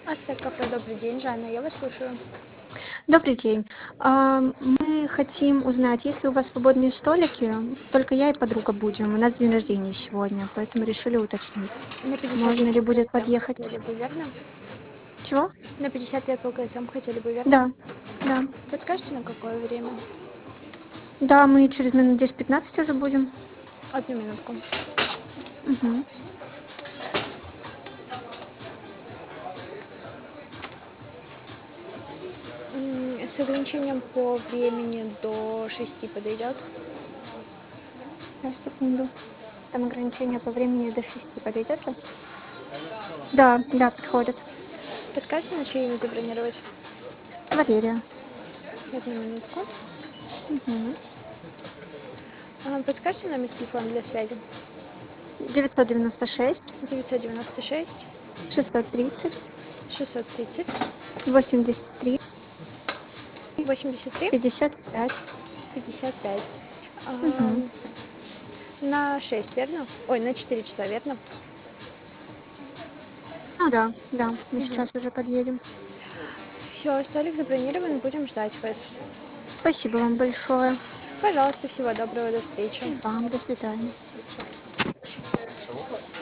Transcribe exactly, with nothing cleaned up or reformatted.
Астер кафе, добрый день, Жанна, я вас слушаю. Добрый день. А, Мы хотим узнать, есть ли у вас свободные столики. Только я и подруга будем. У нас день рождения сегодня, поэтому решили уточнить. На пятьдесят Можно лет ли по будет КСМ подъехать? хотели бы, верно? Чего? На пятьдесят лет по КСМ хотели бы, верно? Да, да. Подскажете, на какое время? Да, мы через минут десять-пятнадцать уже будем. Одну минутку. Мгм. М, С ограничением по времени до шести подойдет? Сейчас, секунду. Там ограничение по времени до шести подойдет же? Да, да, подходит. Подскажете, на чье имя забронировать? Валерия. Одну минутку. Мгм. А, Подскажите номер телефона для связи? девятьсот девяносто шесть девятьсот девяносто шесть шестьсот тридцать шестьсот тридцать восемьдесят три восемьдесят три пятьдесят пять. пятьдесят пять. Мгм. На шесть, верно? Ой, на четыре часа, верно? Ну да, да, мы Мгм. сейчас уже подъедем. Все, столик забронирован, будем ждать вас. Спасибо вам большое. Пожалуйста, всего доброго, до встречи. И вам до свидания.